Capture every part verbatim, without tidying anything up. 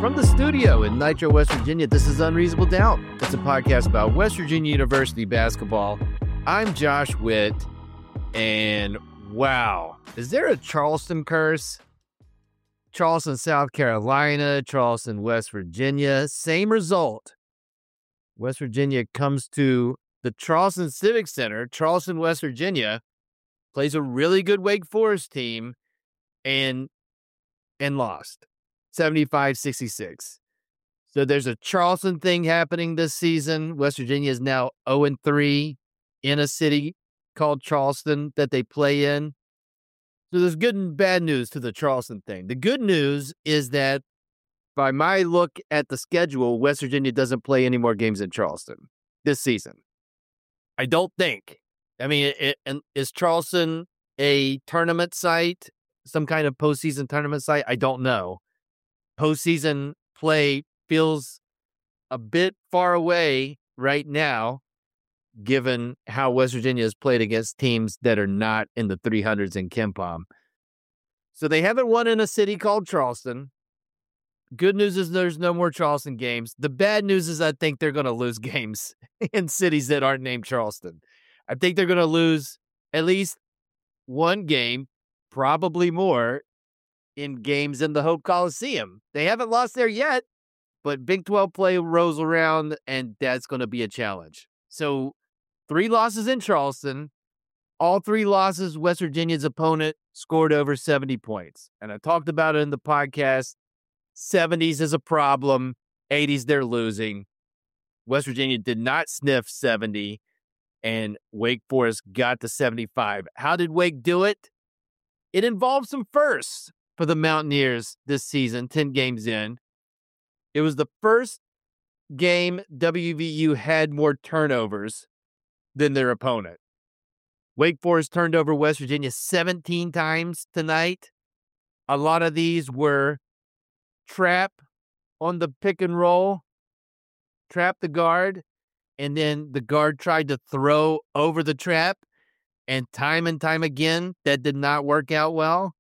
From the studio in Nitro, West Virginia, this is Unreasonable Doubt. It's a podcast about West Virginia University basketball. I'm Josh Witt, and wow, is there a Charleston curse? Charleston, South Carolina, Charleston, West Virginia, same result. West Virginia comes to the Charleston Civic Center, Charleston, West Virginia, plays a really good Wake Forest team, and and lost. seventy-five sixty-six. So there's a Charleston thing happening this season. West Virginia is now oh and three in a city called Charleston that they play in. So there's good and bad news to the Charleston thing. The good news is that by my look at the schedule, West Virginia doesn't play any more games in Charleston this season. I don't think. I mean, it, it, is Charleston a tournament site, some kind of postseason tournament site? I don't know. Postseason play feels a bit far away right now, given how West Virginia has played against teams that are not in the three hundreds in KenPom. So they haven't won in a city called Charleston. Good news is there's no more Charleston games. The bad news is I think they're going to lose games in cities that aren't named Charleston. I think they're going to lose at least one game, probably more, in games in the Hope Coliseum. They haven't lost there yet, but Big twelve play rolls around, and that's going to be a challenge. So three losses in Charleston. All three losses, West Virginia's opponent scored over seventy points. And I talked about it in the podcast. seventies is a problem. eighties, they're losing. West Virginia did not sniff seventy, and Wake Forest got to seventy-five. How did Wake do it? It involved some firsts for the Mountaineers this season, ten games in. It was the first game W V U had more turnovers than their opponent. Wake Forest turned over West Virginia seventeen times tonight. A lot of these were trap on the pick and roll, trap the guard, and then the guard tried to throw over the trap, and time and time again, that did not work out well.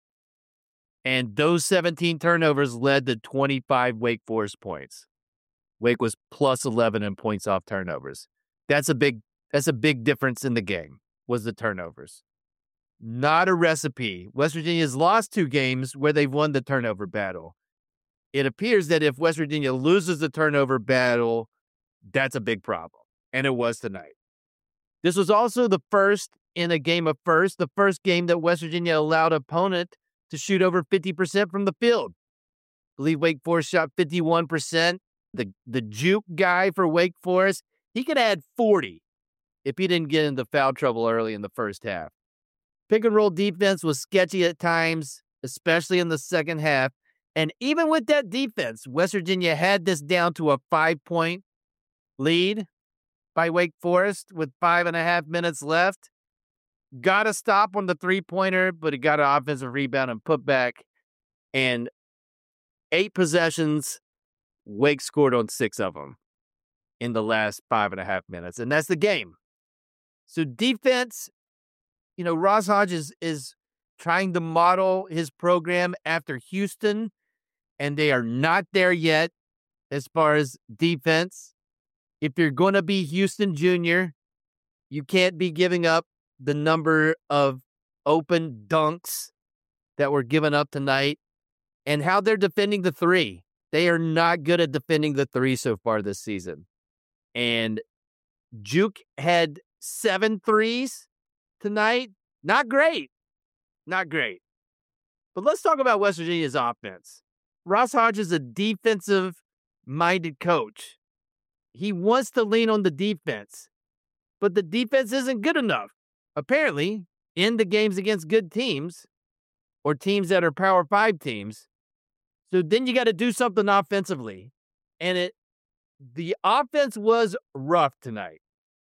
And those seventeen turnovers led to twenty-five Wake Forest points. Wake was plus eleven in points off turnovers. That's a big that's a big difference in the game, was the turnovers. Not a recipe. West Virginia's lost two games where they've won the turnover battle. It appears that if West Virginia loses the turnover battle, that's a big problem. And it was tonight. This was also the first in a game of first, the first game that West Virginia allowed opponent to shoot over fifty percent from the field. I believe Wake Forest shot fifty-one percent. The, the juke guy for Wake Forest, he could add forty if he didn't get into foul trouble early in the first half. Pick and roll defense was sketchy at times, especially in the second half. And even with that defense, West Virginia had this down to a five-point lead by Wake Forest with five and a half minutes left. Got a stop on the three-pointer, but he got an offensive rebound and put back. And eight possessions, Wake scored on six of them in the last five and a half minutes. And that's the game. So defense, you know, Ross Hodges is trying to model his program after Houston, and they are not there yet as far as defense. If you're going to be Houston Junior, you can't be giving up the number of open dunks that were given up tonight, and how they're defending the three. They are not good at defending the three so far this season. And Juke had seven threes tonight. Not great. Not great. But let's talk about West Virginia's offense. Ross Hodges is a defensive-minded coach. He wants to lean on the defense, but the defense isn't good enough. Apparently, in the games against good teams or teams that are Power Five teams. So then you got to do something offensively. And it, the offense was rough tonight.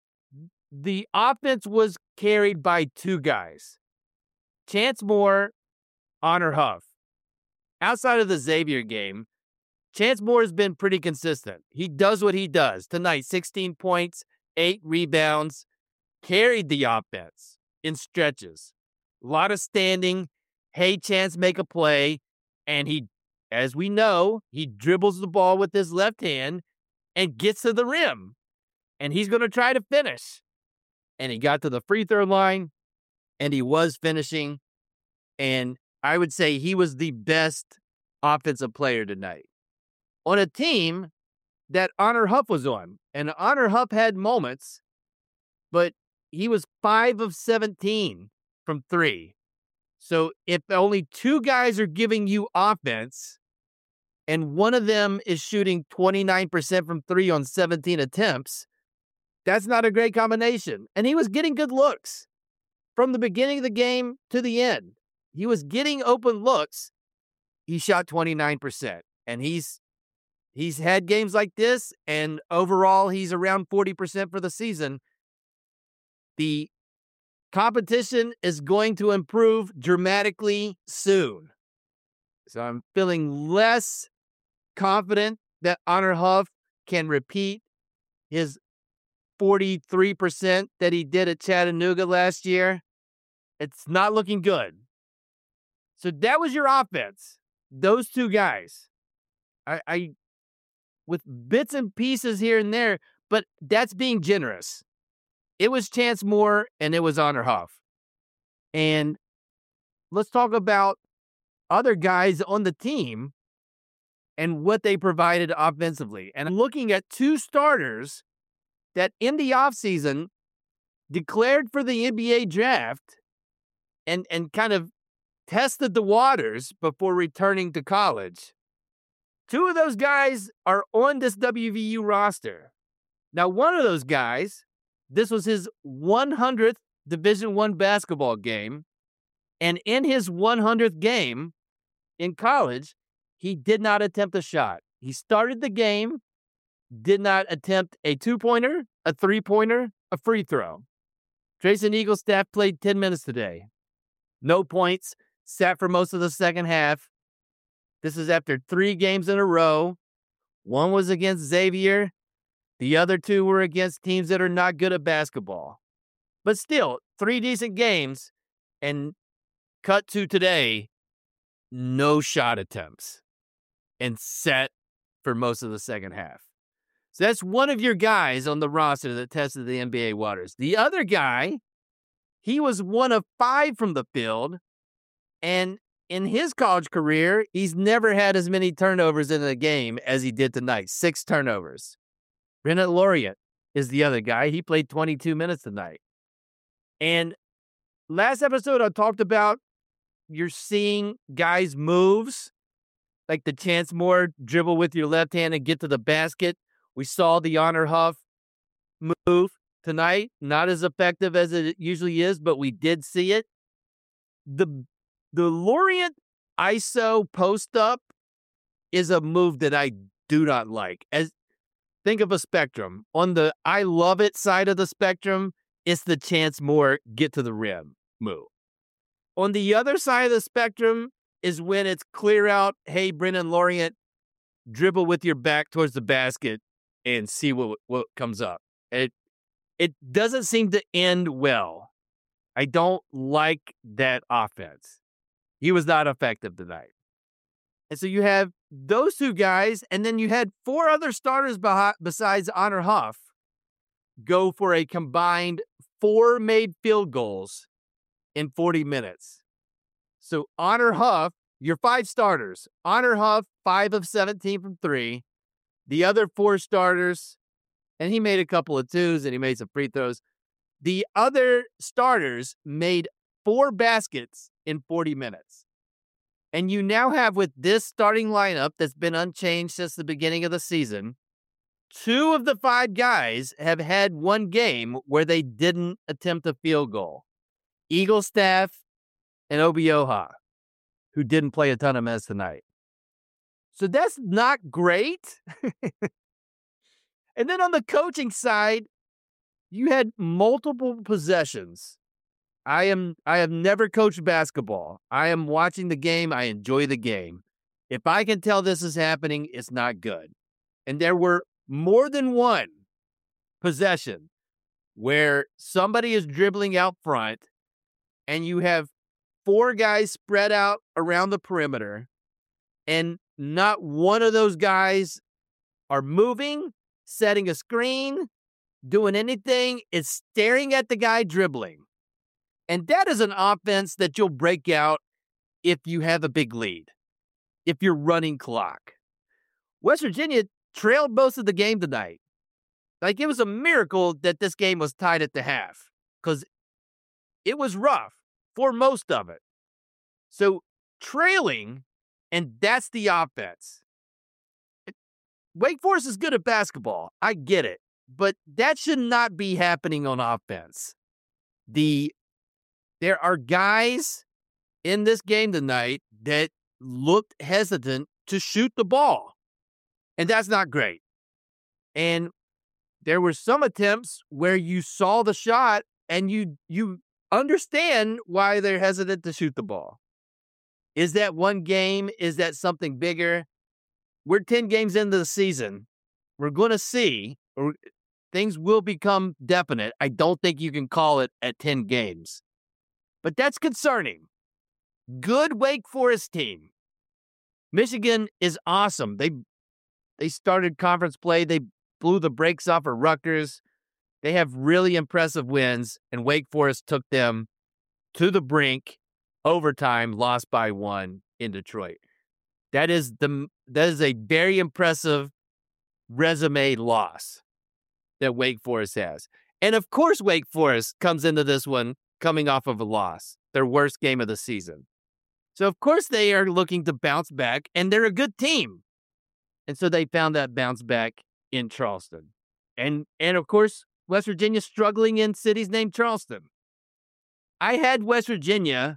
The offense was carried by two guys, Chance Moore, Honor Huff. Outside of the Xavier game, Chance Moore has been pretty consistent. He does what he does. Tonight, sixteen points, eight rebounds, carried the offense in stretches. A lot of standing. Hey, Chance, make a play. And he as we know, he dribbles the ball with his left hand and gets to the rim. And he's going to try to finish. And he got to the free throw line, and he was finishing. And I would say he was the best offensive player tonight on a team that Honor Huff was on. And Honor Huff had moments, but he was five of seventeen from three. So if only two guys are giving you offense and one of them is shooting twenty-nine percent from three on seventeen attempts, that's not a great combination. And he was getting good looks from the beginning of the game to the end. He was getting open looks. He shot twenty-nine percent. And he's he's had games like this, and overall he's around forty percent for the season. The competition is going to improve dramatically soon. So I'm feeling less confident that Honor Huff can repeat his forty-three percent that he did at Chattanooga last year. It's not looking good. So that was your offense. Those two guys. I, I with bits and pieces here and there, but that's being generous. It was Chance Moore and it was Honor Huff. And let's talk about other guys on the team and what they provided offensively. And looking at two starters that in the offseason declared for the N B A draft and, and kind of tested the waters before returning to college. Two of those guys are on this W V U roster. Now, one of those guys, this was his one hundredth Division One basketball game. And in his one hundredth game in college, he did not attempt a shot. He started the game, did not attempt a two-pointer, a three-pointer, a free throw. Trayson Eaglestaff played ten minutes today. No points, sat for most of the second half. This is after three games in a row. One was against Xavier. The other two were against teams that are not good at basketball. But still, three decent games, and cut to today, no shot attempts, and sat for most of the second half. So that's one of your guys on the roster that tested the N B A waters. The other guy, he was one of five from the field, and in his college career, he's never had as many turnovers in a game as he did tonight. Six turnovers. Brennan Laureate is the other guy. He played twenty-two minutes tonight. And last episode, I talked about you're seeing guys' moves, like the Chance Moore dribble with your left hand and get to the basket. We saw the Honor Huff move tonight. Not as effective as it usually is, but we did see it. The, the Laureate I S O post-up is a move that I do not like. As Think of a spectrum. On the I love it side of the spectrum, it's the Chance Moore get to the rim move. On the other side of the spectrum is when it's clear out, hey, Brennan Laureate, dribble with your back towards the basket and see what, what comes up. It, it doesn't seem to end well. I don't like that offense. He was not effective tonight. And so you have those two guys, and then you had four other starters behi- besides Honor Huff go for a combined four made field goals in forty minutes. So Honor Huff, your five starters, Honor Huff, five of seventeen from three. The other four starters, and he made a couple of twos and he made some free throws. The other starters made four baskets in forty minutes. And you now have, with this starting lineup that's been unchanged since the beginning of the season, two of the five guys have had one game where they didn't attempt a field goal. Eaglestaff and Obioha, who didn't play a ton of minutes tonight. So that's not great. And then on the coaching side, you had multiple possessions. I am I have never coached basketball. I am watching the game. I enjoy the game. If I can tell this is happening, it's not good. And there were more than one possession where somebody is dribbling out front and you have four guys spread out around the perimeter, and not one of those guys are moving, setting a screen, doing anything. It's staring at the guy dribbling. And that is an offense that you'll break out if you have a big lead, if you're running clock. West Virginia trailed most of the game tonight. Like, it was a miracle that this game was tied at the half because it was rough for most of it. So trailing, and that's the offense. Wake Forest is good at basketball. I get it. But that should not be happening on offense. The There are guys in this game tonight that looked hesitant to shoot the ball. And that's not great. And there were some attempts where you saw the shot and you you understand why they're hesitant to shoot the ball. Is that one game? Is that something bigger? We're ten games into the season. We're going to see, or things will become definite. I don't think you can call it at ten games. But that's concerning. Good Wake Forest team. Michigan is awesome. They they started conference play. They blew the brakes off of Rutgers. They have really impressive wins, and Wake Forest took them to the brink, overtime, lost by one in Detroit. That is the that is a very impressive resume loss that Wake Forest has. And of course, Wake Forest comes into this one coming off of a loss, their worst game of the season. So of course they are looking to bounce back, and they're a good team. And so they found that bounce back in Charleston. And and of course, West Virginia struggling in cities named Charleston. I had West Virginia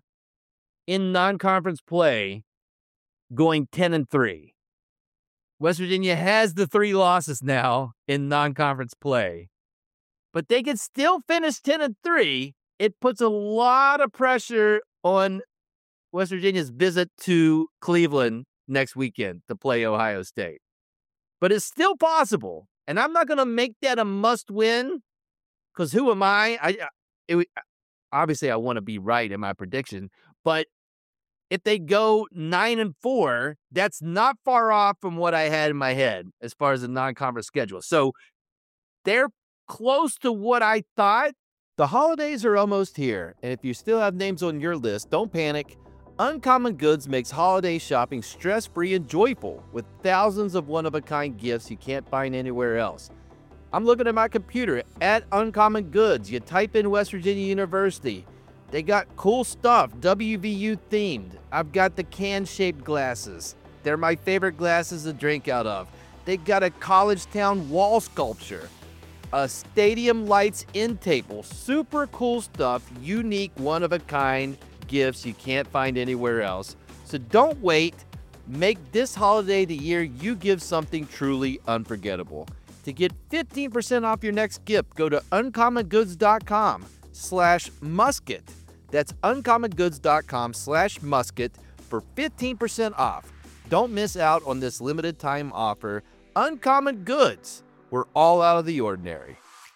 in non-conference play going ten and three. West Virginia has the three losses now in non-conference play. But they can still finish ten and three. It puts a lot of pressure on West Virginia's visit to Cleveland next weekend to play Ohio State. But it's still possible. And I'm not going to make that a must-win because who am I? I it, obviously, I want to be right in my prediction. But if they go nine and four, that's not far off from what I had in my head as far as the non-conference schedule. So they're close to what I thought. The holidays are almost here, and if you still have names on your list, don't panic. Uncommon Goods makes holiday shopping stress-free and joyful with thousands of one-of-a-kind gifts you can't find anywhere else. I'm looking at my computer at Uncommon Goods. You type in West Virginia University. They got cool stuff, W V U themed. I've got the can-shaped glasses. They're my favorite glasses to drink out of. They got a College Town wall sculpture, a stadium lights end table, super cool stuff, unique, one-of-a-kind gifts you can't find anywhere else. So don't wait. Make this holiday the year you give something truly unforgettable. To get fifteen percent off your next gift, go to uncommongoods.com slash musket. That's uncommongoods.com slash musket for fifteen percent off. Don't miss out on this limited time offer. Uncommon Goods. We're all out of the ordinary.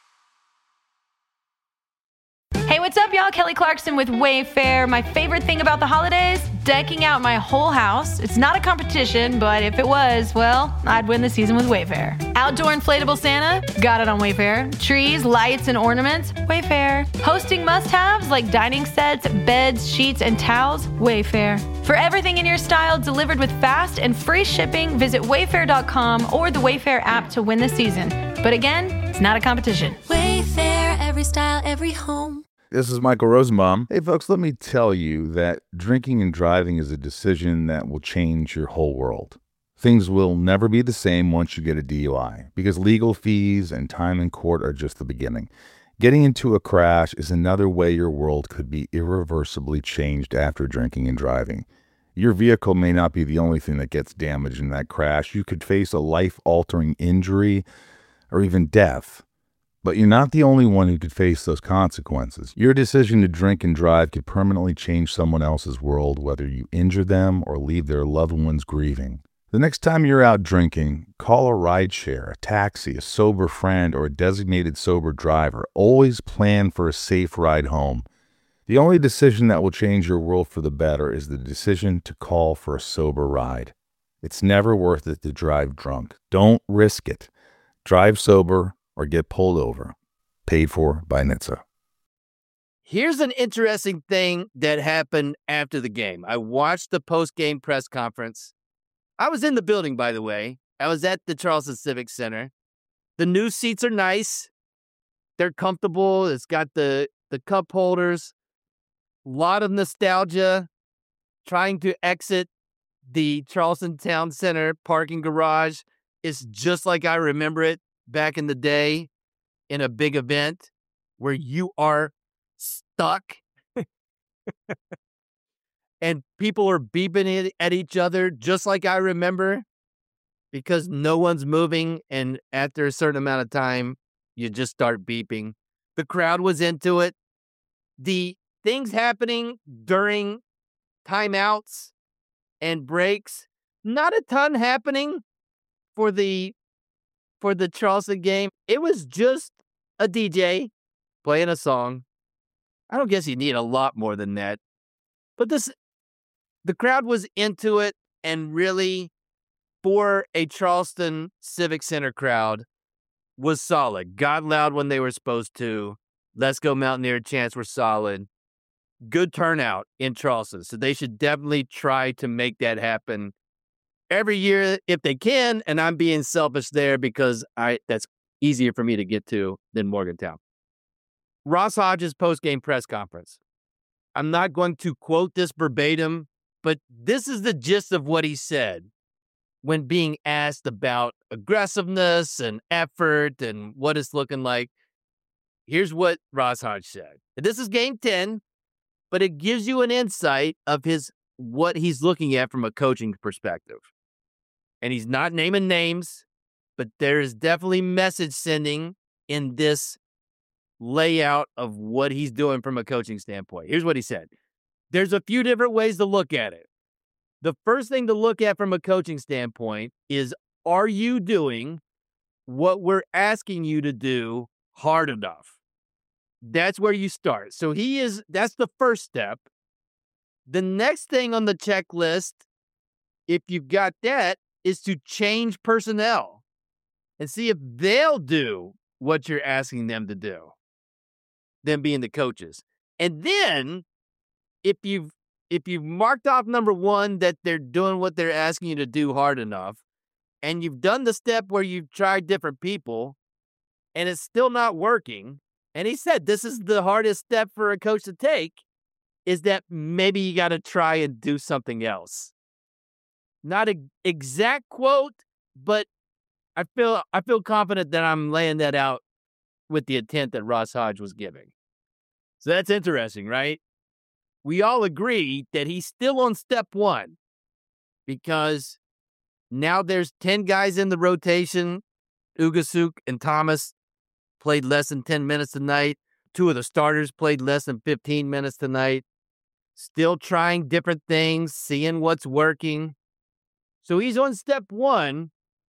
Hey, what's up, y'all? Kelly Clarkson with Wayfair. My favorite thing about the holidays? Decking out my whole house. It's not a competition, but if it was, well, I'd win the season with Wayfair. Outdoor inflatable Santa? Got it on Wayfair. Trees, lights, and ornaments? Wayfair. Hosting must-haves like dining sets, beds, sheets, and towels? Wayfair. For everything in your style delivered with fast and free shipping, visit wayfair dot com or the Wayfair app to win the season. But again, it's not a competition. Wayfair, every style, every home. This is Michael Rosenbaum. Hey, folks, let me tell you that drinking and driving is a decision that will change your whole world. Things will never be the same once you get a D U I because legal fees and time in court are just the beginning. Getting into a crash is another way your world could be irreversibly changed after drinking and driving. Your vehicle may not be the only thing that gets damaged in that crash. You could face a life-altering injury or even death. But you're not the only one who could face those consequences. Your decision to drink and drive could permanently change someone else's world, whether you injure them or leave their loved ones grieving. The next time you're out drinking, call a rideshare, a taxi, a sober friend, or a designated sober driver. Always plan for a safe ride home. The only decision that will change your world for the better is the decision to call for a sober ride. It's never worth it to drive drunk. Don't risk it. Drive sober or get pulled over. Paid for by N H T S A. Here's an interesting thing that happened after the game. I watched the post-game press conference. I was in the building, by the way. I was at the Charleston Civic Center. The new seats are nice. They're comfortable. It's got the, the cup holders. A lot of nostalgia. Trying to exit the Charleston Town Center parking garage is just like I remember it back in the day in a big event where you are stuck and people are beeping at each other just like I remember because no one's moving, and after a certain amount of time you just start beeping. The crowd was into it. The things happening during timeouts and breaks, not a ton happening for the for the Charleston game. It was just a D J playing a song. I don't guess you need a lot more than that. But this, the crowd was into it, and really, for a Charleston Civic Center crowd, was solid. Got loud when they were supposed to. Let's Go Mountaineer chants were solid. Good turnout in Charleston. So they should definitely try to make that happen every year if they can. And I'm being selfish there because I that's easier for me to get to than Morgantown. Ross Hodges' post-game press conference. I'm not going to quote this verbatim, but this is the gist of what he said when being asked about aggressiveness and effort and what it's looking like. Here's what Ross Hodge said. This is game ten, but it gives you an insight of his what he's looking at from a coaching perspective. And he's not naming names, but there is definitely message sending in this layout of what he's doing from a coaching standpoint. Here's what he said. There's a few different ways to look at it. The first thing to look at from a coaching standpoint is, are you doing what we're asking you to do hard enough? That's where you start. So he is, that's the first step. The next thing on the checklist, if you've got that, is to change personnel and see if they'll do what you're asking them to do, them being the coaches. And then if you've if you've marked off number one, that they're doing what they're asking you to do hard enough, and you've done the step where you've tried different people and it's still not working, and he said this is the hardest step for a coach to take, is that maybe you got to try and do something else. Not an exact quote, but I feel I feel confident that I'm laying that out with the intent that Ross Hodge was giving. So that's interesting, right? We all agree that he's still on step one because now there's ten guys in the rotation. Ugasuk and Thomas played less than ten minutes tonight. Two of the starters played less than fifteen minutes tonight. Still trying different things, seeing what's working. So he's on step one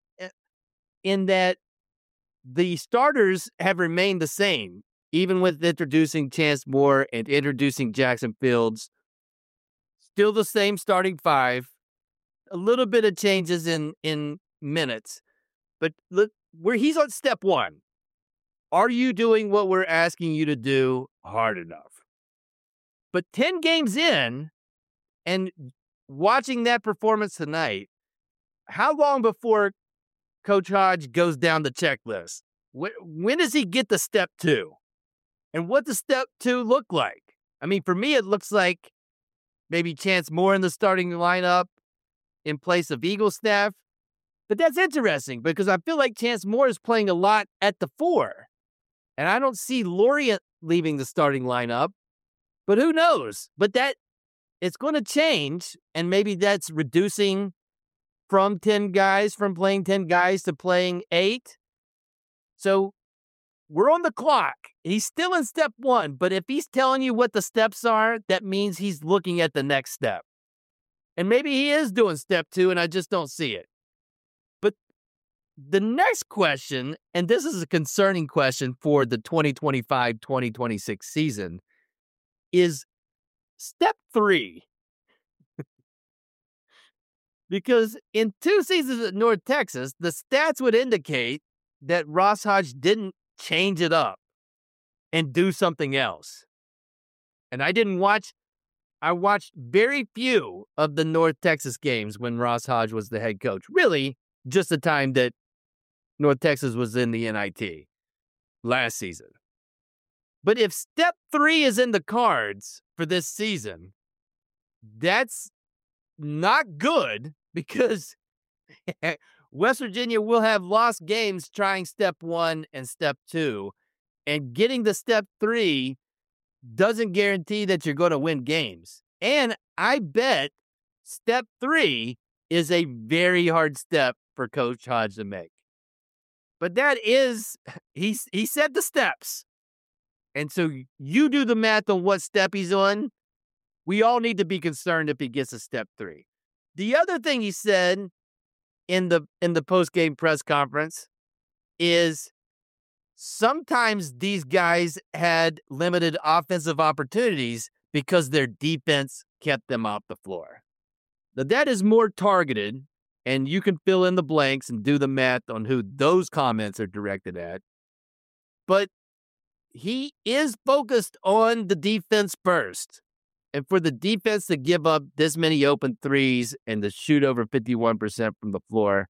in that the starters have remained the same, even with introducing Chance Moore and introducing Jackson Fields. Still the same starting five. A little bit of changes in, in minutes. But look, where he's on step one. Are you doing what we're asking you to do hard enough? But ten games in, and watching that performance tonight, how long before Coach Hodge goes down the checklist? When, when does he get to step two? And what does step two look like? I mean, for me, it looks like maybe Chance Moore in the starting lineup in place of Eaglestaff. But that's interesting because I feel like Chance Moore is playing a lot at the four. And I don't see Lorient leaving the starting lineup. But who knows? But that it's going to change. And maybe that's reducing from ten guys, from playing ten guys to playing eight. So we're on the clock. He's still in step one, but if he's telling you what the steps are, that means he's looking at the next step. And maybe he is doing step two, and I just don't see it. But the next question, and this is a concerning question for the twenty twenty-five twenty twenty-six season, is step three. Because in two seasons at North Texas, the stats would indicate that Ross Hodge didn't change it up and do something else. And I didn't watch, I watched very few of the North Texas games when Ross Hodge was the head coach. Really, just the time that North Texas was in the N I T last season. But if step three is in the cards for this season, that's not good because West Virginia will have lost games trying step one and step two. And getting the step three doesn't guarantee that you're going to win games. And I bet step three is a very hard step for Coach Hodge to make. But that is, he, he said the steps. And so you do the math on what step he's on. We all need to be concerned if he gets a step three. The other thing he said in the in the post-game press conference is sometimes these guys had limited offensive opportunities because their defense kept them off the floor. Now that is more targeted, and you can fill in the blanks and do the math on who those comments are directed at. But he is focused on the defense first. And for the defense to give up this many open threes and to shoot over fifty-one percent from the floor,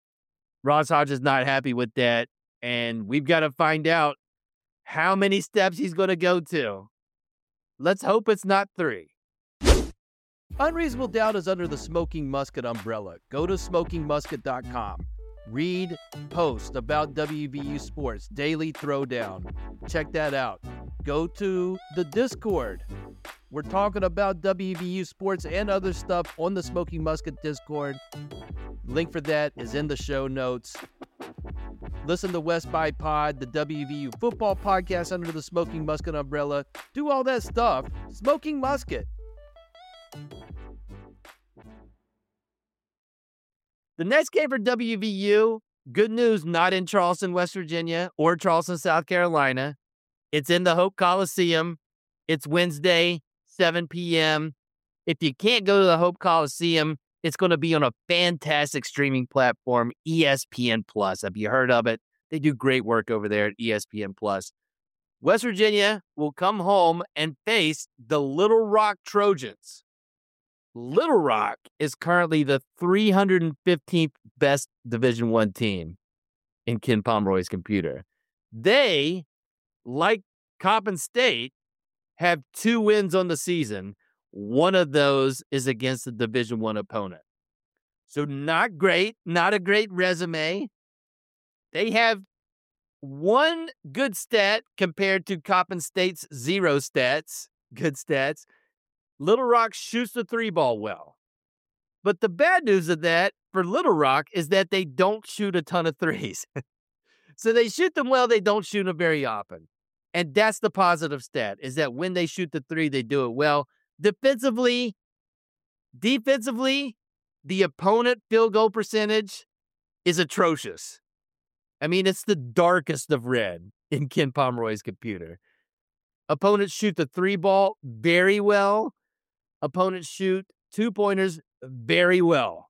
Ross Hodge is not happy with that. And we've got to find out how many steps he's going to go to. Let's hope it's not three. Unreasonable Doubt is under the Smoking Musket umbrella. Go to smoking musket dot com. Read posts about W V U sports, Daily Throwdown. Check that out. Go to the Discord. We're talking about W V U sports and other stuff on the Smoking Musket Discord. Link for that is in the show notes. Listen to West by Pod, the W V U football podcast under the Smoking Musket umbrella. Do all that stuff. Smoking Musket. The next game for W V U, good news, not in Charleston, West Virginia, or Charleston, South Carolina. It's in the Hope Coliseum. It's Wednesday, seven p.m. If you can't go to the Hope Coliseum, it's going to be on a fantastic streaming platform, E S P N Plus. Have you heard of it? They do great work over there at E S P N Plus. West Virginia will come home and face the Little Rock Trojans. Little Rock is currently the three hundred fifteenth best Division I team in Ken Pomeroy's computer. They, like Coppin State, have two wins on the season. One of those is against a Division I opponent. So not great, not a great resume. They have one good stat compared to Coppin State's zero stats, good stats. Little Rock shoots the three ball well. But the bad news of that for Little Rock is that they don't shoot a ton of threes. So they shoot them well, they don't shoot them very often. And that's the positive stat, is that when they shoot the three, they do it well. Defensively, defensively, the opponent field goal percentage is atrocious. I mean, it's the darkest of red in Ken Pomeroy's computer. Opponents shoot the three ball very well. Opponents shoot two-pointers very well.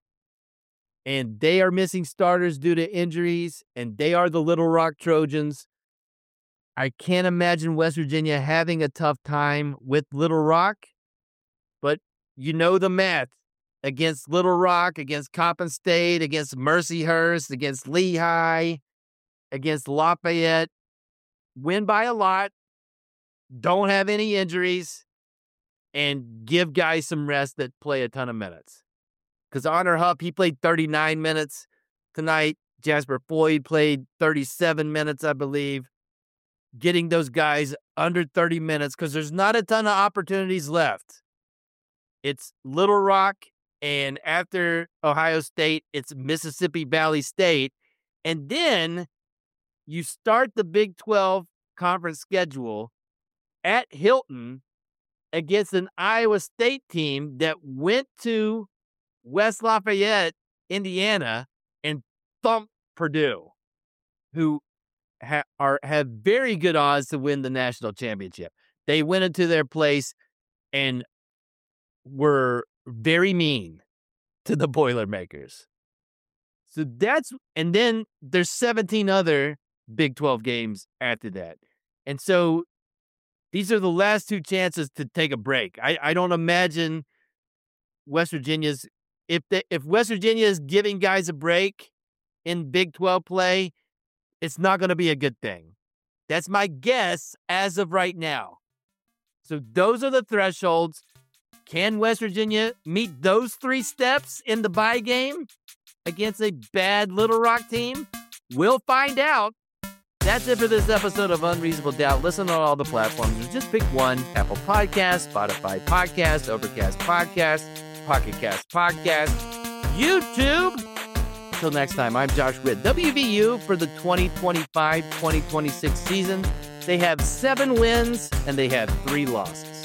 And they are missing starters due to injuries, and they are the Little Rock Trojans. I can't imagine West Virginia having a tough time with Little Rock, but you know the math. Against Little Rock, against Coppin State, against Mercyhurst, against Lehigh, against Lafayette, win by a lot, don't have any injuries, and give guys some rest that play a ton of minutes. Because Honor Huff, he played thirty-nine minutes tonight. Jasper Floyd played thirty-seven minutes, I believe. Getting those guys under thirty minutes because there's not a ton of opportunities left. It's Little Rock, and after Ohio State, it's Mississippi Valley State. And then you start the Big twelve conference schedule at Hilton against an Iowa State team that went to West Lafayette, Indiana, and thumped Purdue, who ha- are have very good odds to win the national championship. They went into their place and were very mean to the Boilermakers. So that's, and then there's seventeen other Big twelve games after that. And so these are the last two chances to take a break. I, I don't imagine West Virginia's, if the, if West Virginia is giving guys a break in Big twelve play, it's not going to be a good thing. That's my guess as of right now. So those are the thresholds. Can West Virginia meet those three steps in the bye game against a bad Little Rock team? We'll find out. That's it for this episode of Unreasonable Doubt. Listen on all the platforms. Just pick one. Apple Podcasts, Spotify Podcasts, Overcast Podcasts, Pocket Cast Podcast, YouTube. Until next time, I'm Josh Witt. W V U for the twenty twenty-five twenty twenty-six season. They have seven wins and they have three losses.